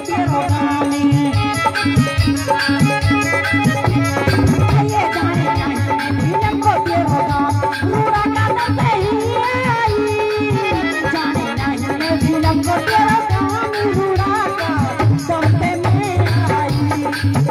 तेरो काम ये जाने नहीं फिल्म को तेरो काम रूड़ा का नहीं आई जाने नहीं फिल्म को तेरो काम रूड़ा का सबसे में आई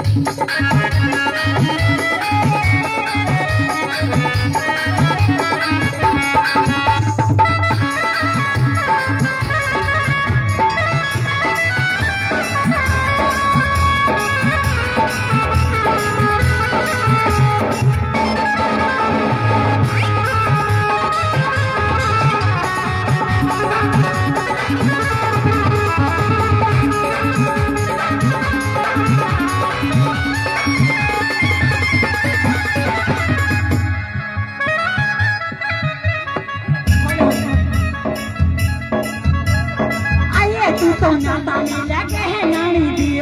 तू तो नाता में लगे है नानी दियो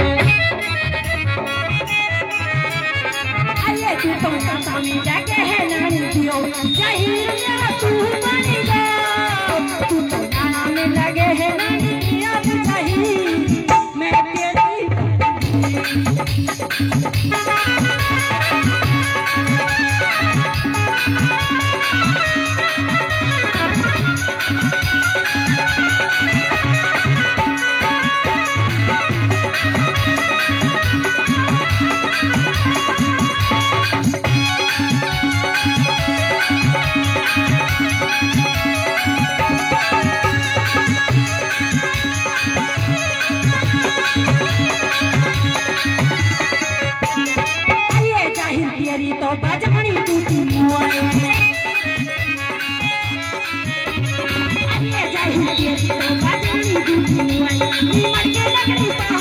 आये तू तो नाता में लगे है नानी दियो चाहिए मेरा तू बनी जा तू तो नाना में लगे है नानी दियो चाहिए मैं तेरी तेरी तो बजमनी टूटी मुआए अरे जाहि तेरी तो बजमनी टूटी मुआए मर के लगनी